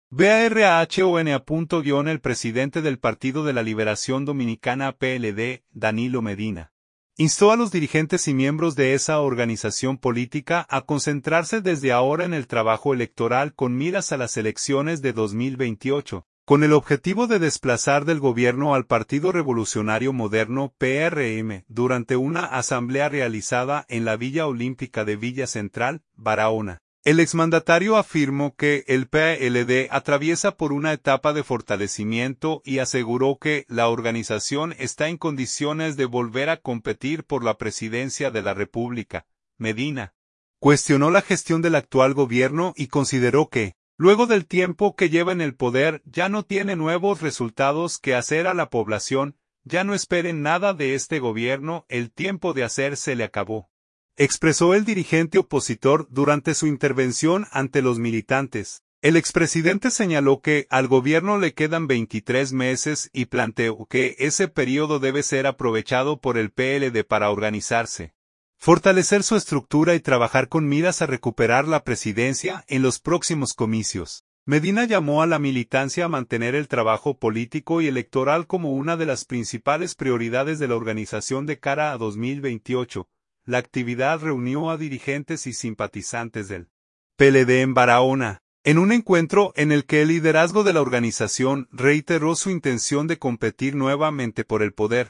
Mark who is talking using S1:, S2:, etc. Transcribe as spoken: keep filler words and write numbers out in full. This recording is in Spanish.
S1: BARHONA. El presidente del Partido de la Liberación Dominicana P L D, Danilo Medina, instó a los dirigentes y miembros de esa organización política a concentrarse desde ahora en el trabajo electoral con miras a las elecciones de dos mil veintiocho, con el objetivo de desplazar del gobierno al Partido Revolucionario Moderno P R M durante una asamblea realizada en la Villa Olímpica de Villa Central, Barahona. El exmandatario afirmó que el P L D atraviesa por una etapa de fortalecimiento y aseguró que la organización está en condiciones de volver a competir por la presidencia de la República. Medina cuestionó la gestión del actual gobierno y consideró que, luego del tiempo que lleva en el poder, ya no tiene nuevos resultados que hacer a la población. Ya no esperen nada de este gobierno, el tiempo de hacer se le acabó, expresó el dirigente opositor durante su intervención ante los militantes. El expresidente señaló que al gobierno le quedan veintitrés meses y planteó que ese periodo debe ser aprovechado por el P L D para organizarse, fortalecer su estructura y trabajar con miras a recuperar la presidencia en los próximos comicios. Medina llamó a la militancia a mantener el trabajo político y electoral como una de las principales prioridades de la organización de cara a dos mil veintiocho. La actividad reunió a dirigentes y simpatizantes del P L D en Barahona, en un encuentro en el que el liderazgo de la organización reiteró su intención de competir nuevamente por el poder.